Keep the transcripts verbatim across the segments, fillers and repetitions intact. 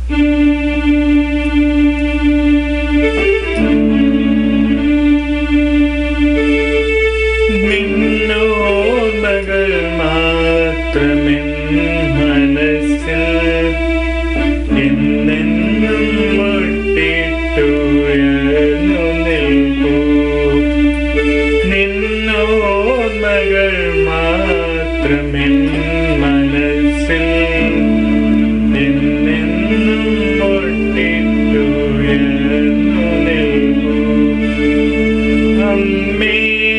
നിന്നോർമ്മകൾ മാത്രമെൻ മനസ്സിൽ എന്നെന്നും മുട്ടിട്ടുയർന്നു നിൽപ്പൂ. നിന്നോർമ്മകൾ മാത്രമെൻ മനസ്സിൽ എന്നെന്നും മുട്ടിട്ടുയർന്നു നിൽപ്പൂ. അമ്മേ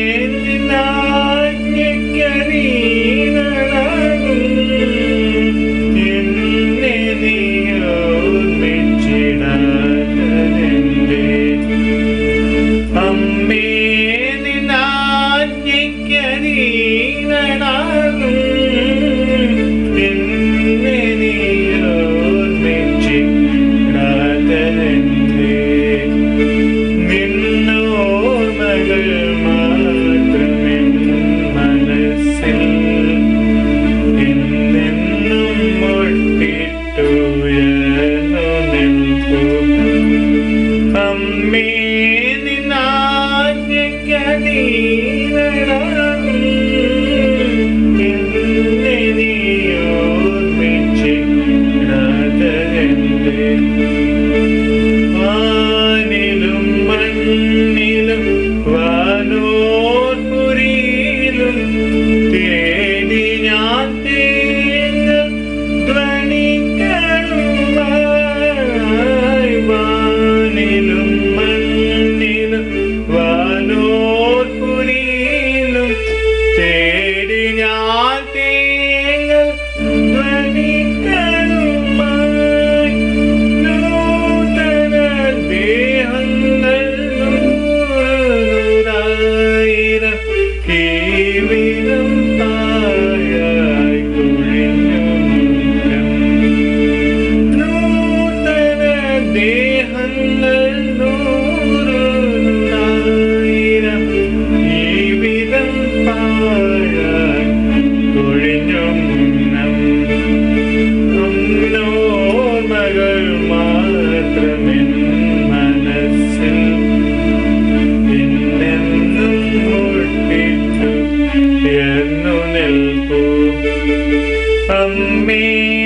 അമ്മേ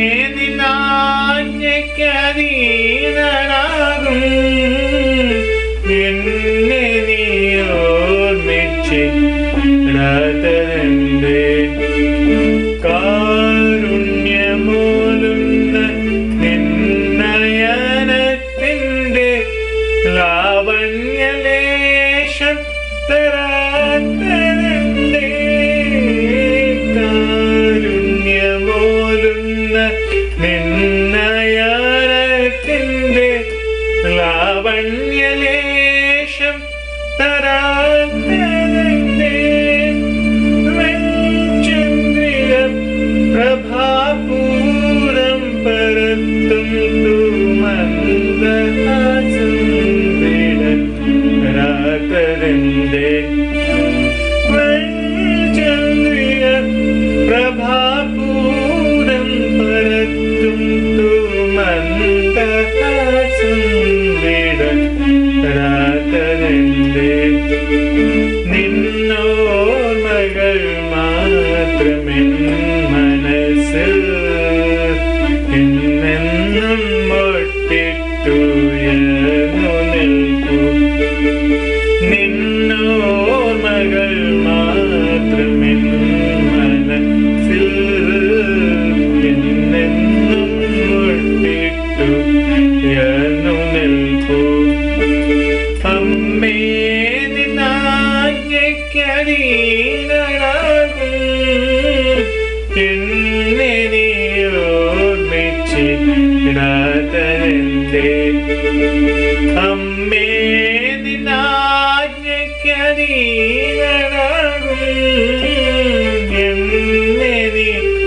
നിന്നാജ്ഞയ്ക്കധീനനാകും എന്നെ നീ ഓർമ്മിച്ചിടാത്തതെന്തേ? കാരുണ്യമൂലുന്ന നിന്നയനത്തിൻ്റെ ലാവണ്യലേശം തരാത്തതെന്തേ? നിന്നയനത്തിൻ്റെ ലാവണ്യലേശം തരാത്തതെന്തേ? വെൺചന്ദ്രിക പ്രഭാപൂരം പരത്തും തൂമന്ദഹാസം വിടരാത്തതെന്തേ? വെൺചന്ദ്രിക പ്രഭാപൂരം പരത്തും തൂമന്ദഹാസം വിടരാത്തതെന്തേ? നിന്നോർമ്മകൾ മാത്രമെൻ മനസ്സിൽ എന്നെന്നും മുട്ടിട്ടുയർന്നു നിൽപ്പൂ. നിന്നോർമ്മകൾ മാത്രമെൻ മനസ്സിൽ എന്നെന്നും മുട്ടിട്ടുയർന്നു നിൽപ്പൂ. അമ്മേ നിന്നാജ്ഞയ്ക്കധീനനാകും എന്നെ നീ ഓർമ്മിച്ചിടാത്തതെന്തേ? അമ്മേ നിന്നാജ്ഞയ്ക്കധീനനാകും എന്നെ നീ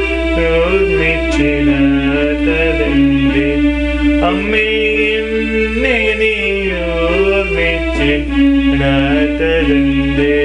ഓർമ്മിച്ചിടാത്തതെന്തേ? അമ്മേ എന്നെ നീ ഓർമ്മിച്ചിടാത്തതെന്തേ?